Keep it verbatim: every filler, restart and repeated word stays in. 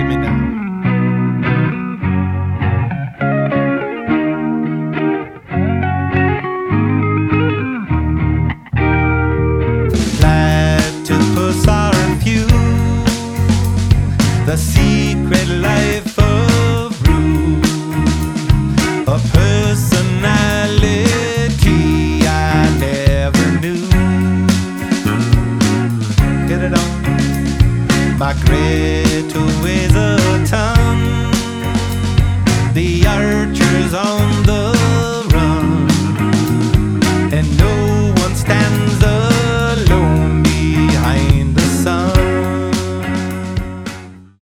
me now. Platypus are a few, the secret life of Rue, a personality I never knew. Get it on. My Greta weighs a ton, the archers on the